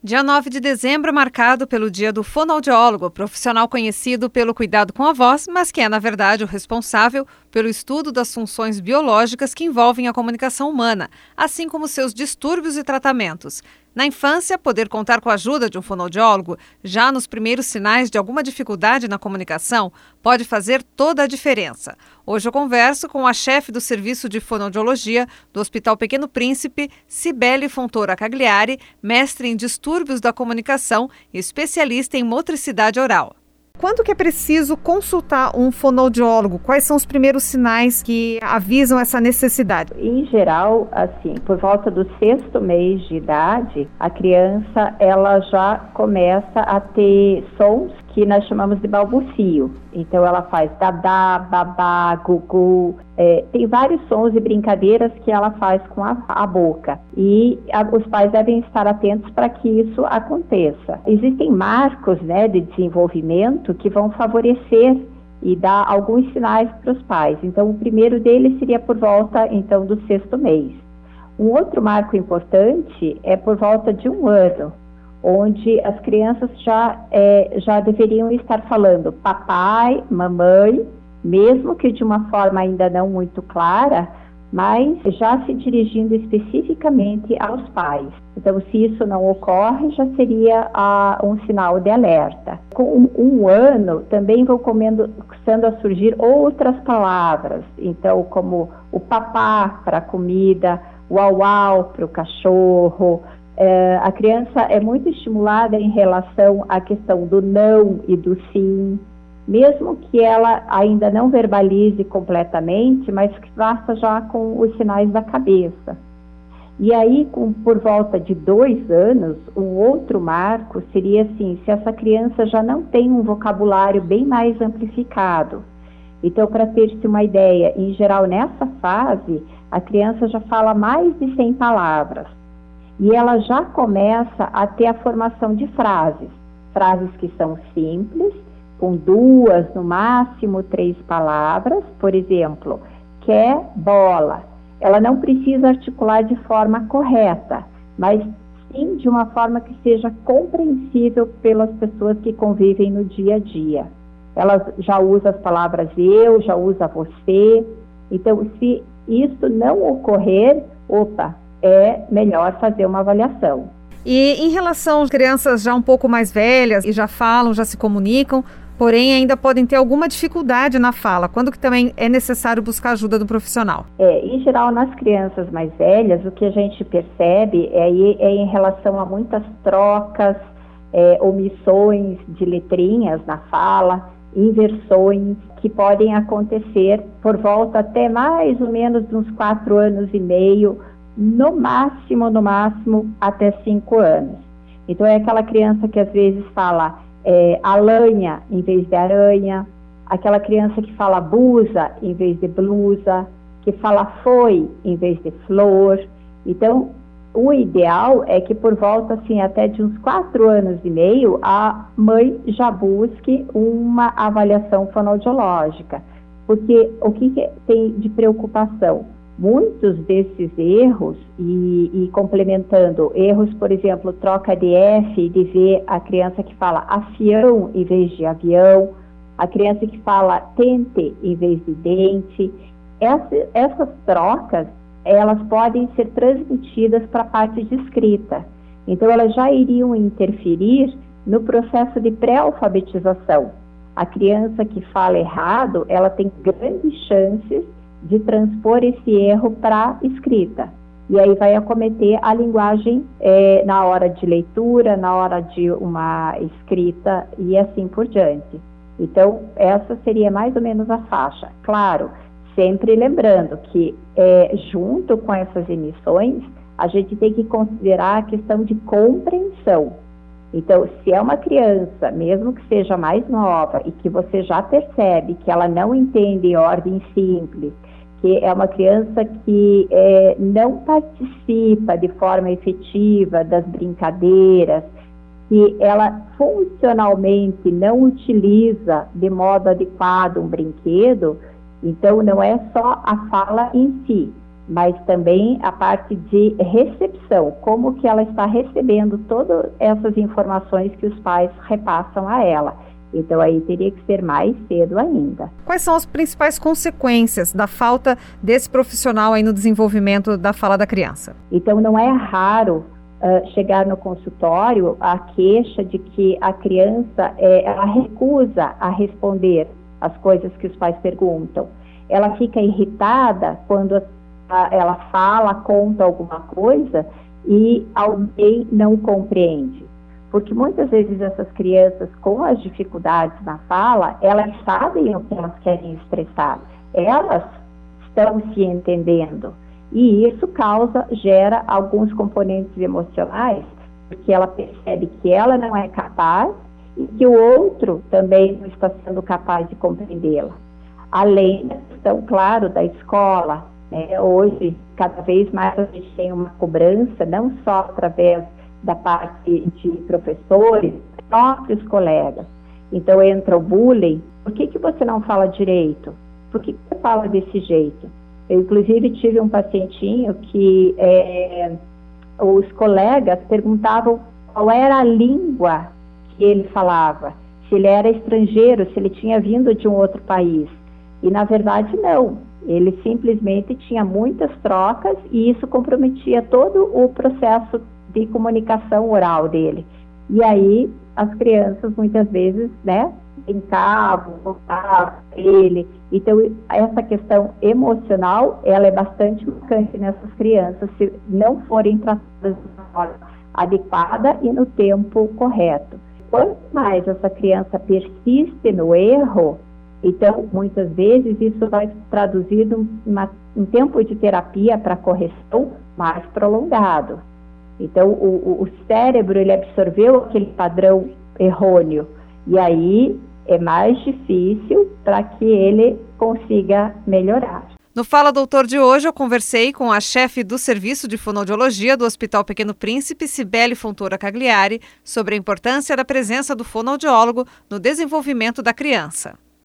Dia 9 de dezembro, marcado pelo Dia do Fonoaudiólogo, profissional conhecido pelo cuidado com a voz, mas que é, na verdade, o responsável pelo estudo das funções biológicas que envolvem a comunicação humana, assim como seus distúrbios e tratamentos. Na infância, poder contar com a ajuda de um fonoaudiólogo, já nos primeiros sinais de alguma dificuldade na comunicação, pode fazer toda a diferença. Hoje eu converso com a chefe do Serviço de Fonoaudiologia do Hospital Pequeno Príncipe, Cibele Fontoura Cagliari, mestre em distúrbios da comunicação e especialista em motricidade oral. Quando que é preciso consultar um fonoaudiólogo? Quais são os primeiros sinais que avisam essa necessidade? Em geral, assim, por volta do 6º mês de idade, a criança ela já começa a ter sons que nós chamamos de balbucio. Então ela faz dadá, babá, gugu, tem vários sons e brincadeiras que ela faz com a boca. E os pais devem estar atentos para que isso aconteça. Existem marcos, de desenvolvimento que vão favorecer e dar alguns sinais para os pais. Então o primeiro deles seria por volta então do 6º mês. Um outro marco importante é por volta de 1 ano, onde as crianças já deveriam estar falando papai, mamãe, mesmo que de uma forma ainda não muito clara, mas já se dirigindo especificamente aos pais. Então, se isso não ocorre, já seria um sinal de alerta. Com 1 ano, também vão começando a surgir outras palavras, então, como o papá para a comida, o au-au para o cachorro. A criança é muito estimulada em relação à questão do não e do sim, mesmo que ela ainda não verbalize completamente, mas que faça já com os sinais da cabeça. E aí, por volta de 2 anos, um outro marco seria assim, se essa criança já não tem um vocabulário bem mais amplificado. Então, para ter-se uma ideia, em geral, nessa fase, a criança já fala mais de 100 palavras. E ela já começa a ter a formação de frases que são simples, com 2, no máximo 3 palavras. Por exemplo, quer bola. Ela não precisa articular de forma correta, mas sim de uma forma que seja compreensível pelas pessoas que convivem no dia a dia. Ela já usa as palavras eu, já usa você. Então, se isso não ocorrer, é melhor fazer uma avaliação. E em relação às crianças já um pouco mais velhas e já falam, já se comunicam, porém ainda podem ter alguma dificuldade na fala, quando que também é necessário buscar ajuda do profissional? Em geral, nas crianças mais velhas, o que a gente percebe é em relação a muitas trocas, omissões de letrinhas na fala, inversões que podem acontecer por volta até mais ou menos de uns 4 anos e meio, no máximo até 5 anos. Então é aquela criança que às vezes fala alanha em vez de aranha, aquela criança que fala blusa em vez de blusa, que fala foi em vez de flor. Então o ideal é que por volta assim até de uns 4 anos e meio a mãe já busque uma avaliação fonoaudiológica, porque o que tem de preocupação? Muitos desses erros, e complementando, erros, por exemplo, troca de F e de V, a criança que fala afião em vez de avião, a criança que fala tente em vez de dente, essas trocas, elas podem ser transmitidas para a parte de escrita. Então, elas já iriam interferir no processo de pré-alfabetização. A criança que fala errado, ela tem grandes chances de transpor esse erro para escrita. E aí vai acometer a linguagem na hora de leitura, na hora de uma escrita e assim por diante. Então, essa seria mais ou menos a faixa. Claro, sempre lembrando que junto com essas emissões, a gente tem que considerar a questão de compreensão. Então, se é uma criança, mesmo que seja mais nova, e que você já percebe que ela não entende ordem simples, que é uma criança que não participa de forma efetiva das brincadeiras, que ela funcionalmente não utiliza de modo adequado um brinquedo, então não é só a fala em si, mas também a parte de recepção, como que ela está recebendo todas essas informações que os pais repassam a ela. Então aí teria que ser mais cedo ainda. Quais são as principais consequências da falta desse profissional aí no desenvolvimento da fala da criança? Então não é raro chegar no consultório a queixa de que a criança ela recusa a responder as coisas que os pais perguntam. Ela fica irritada quando ela fala, conta alguma coisa e alguém não compreende. Porque muitas vezes essas crianças com as dificuldades na fala, elas sabem o que elas querem expressar, elas estão se entendendo. E isso gera alguns componentes emocionais, porque ela percebe que ela não é capaz e que o outro também não está sendo capaz de compreendê-la. Além da questão, claro, da escola, né? Hoje, cada vez mais a gente tem uma cobrança, não só através da parte de professores, próprios colegas. Então entra o bullying. Por que você não fala direito? Por que você fala desse jeito? Eu, inclusive, tive um pacientinho que os colegas perguntavam qual era a língua que ele falava, se ele era estrangeiro, se ele tinha vindo de um outro país. E, na verdade, não. Ele simplesmente tinha muitas trocas e isso comprometia todo o processo de comunicação oral dele. E aí, as crianças, muitas vezes, né, brincavam, voltavam ele. Então, essa questão emocional, ela é bastante marcante nessas crianças, se não forem tratadas de forma adequada e no tempo correto. Quanto mais essa criança persiste no erro, então, muitas vezes, isso vai traduzir um tempo de terapia para correção mais prolongado. Então, o cérebro, ele absorveu aquele padrão errôneo, e aí é mais difícil para que ele consiga melhorar. No Fala Doutor de hoje, eu conversei com a chefe do Serviço de Fonoaudiologia do Hospital Pequeno Príncipe, Cibele Fontoura Cagliari, sobre a importância da presença do fonoaudiólogo no desenvolvimento da criança.